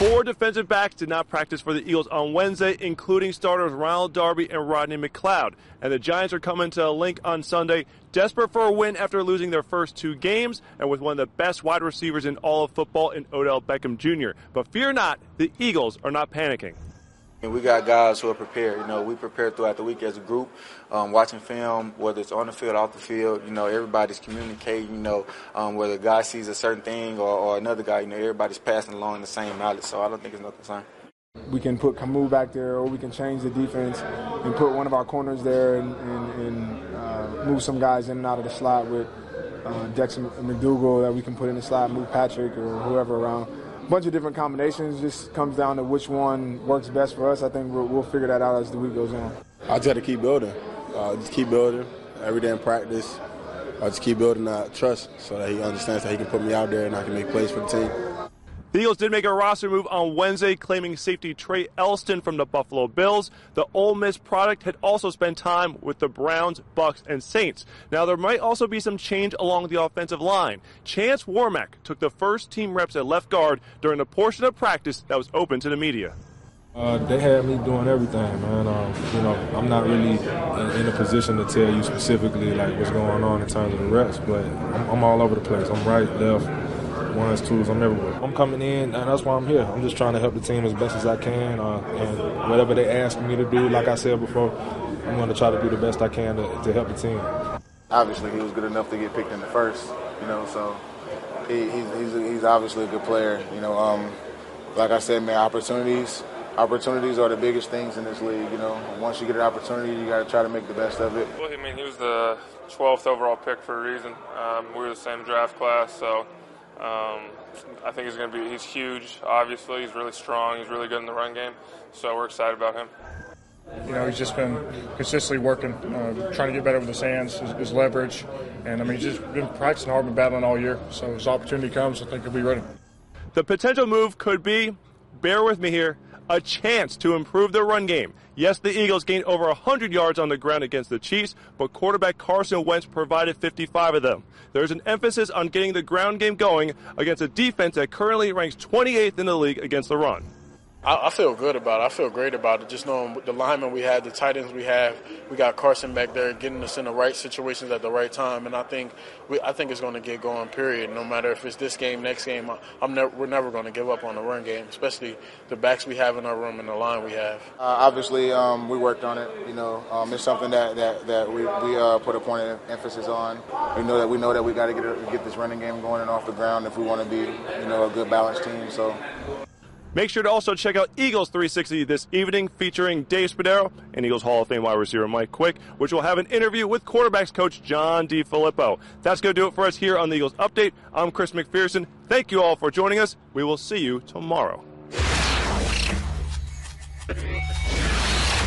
4 defensive backs did not practice for the Eagles on Wednesday, including starters Ronald Darby and Rodney McLeod. And the Giants are coming to Link on Sunday, desperate for a win after losing their first 2 games, and with one of the best wide receivers in all of football in Odell Beckham Jr. But fear not, the Eagles are not panicking. We got guys who are prepared. You know, we prepare throughout the week as a group, watching film, whether it's on the field, off the field. You know, everybody's communicating. You know, whether a guy sees a certain thing or another guy, you know, everybody's passing along the same knowledge. So I don't think it's no concern. We can put Camus back there, or we can change the defense and put one of our corners there and move some guys in and out of the slot with Dexter McDougal that we can put in the slot, move Patrick or whoever around. Bunch of different combinations. Just comes down to which one works best for us. I think we'll figure that out as the week goes on. I just got to keep building. Just keep building every day in practice. I just keep building that trust so that he understands that he can put me out there and I can make plays for the team. The Eagles did make a roster move on Wednesday, claiming safety Trey Elston from the Buffalo Bills. The Ole Miss product had also spent time with the Browns, Bucks, and Saints. Now, there might also be some change along the offensive line. Chance Warmack took the first team reps at left guard during the portion of practice that was open to the media. They had me doing everything, man. You know, I'm not really in a position to tell you specifically like what's going on in terms of the reps, but I'm all over the place. I'm right, left, ones, twos, I'm everywhere. I'm coming in, and that's why I'm here. I'm just trying to help the team as best as I can, and whatever they ask me to do, like I said before, I'm going to try to do the best I can to help the team. Obviously, he was good enough to get picked in the first, you know, so he's obviously a good player. You know, like I said, man, opportunities are the biggest things in this league. You know, once you get an opportunity, you got to try to make the best of it. Well, I mean, he was the 12th overall pick for a reason. We were the same draft class, so I think he's huge. Obviously, he's really strong. He's really good in the run game, so we're excited about him. You know, he's just been consistently working, trying to get better with his hands, his leverage, and I mean, he's just been practicing hard and battling all year. So as opportunity comes, I think he'll be ready. The potential move could be, bear with me here, a chance to improve their run game. Yes, the Eagles gained over 100 yards on the ground against the Chiefs, but quarterback Carson Wentz provided 55 of them. There's an emphasis on getting the ground game going against a defense that currently ranks 28th in the league against the run. I feel good about it. I feel great about it. Just knowing the linemen we have, the tight ends we have, we got Carson back there getting us in the right situations at the right time, and I think it's going to get going. Period. No matter if it's this game, next game, we're never going to give up on the run game, especially the backs we have in our room and the line we have. Obviously, we worked on it. You know, it's something that we put a point of emphasis on. We know that we got to get this running game going and off the ground if we want to be, you know, a good balanced team. So. Make sure to also check out Eagles 360 this evening, featuring Dave Spadaro and Eagles Hall of Fame wide receiver Mike Quick, which will have an interview with quarterbacks coach John DeFilippo. That's going to do it for us here on the Eagles Update. I'm Chris McPherson. Thank you all for joining us. We will see you tomorrow.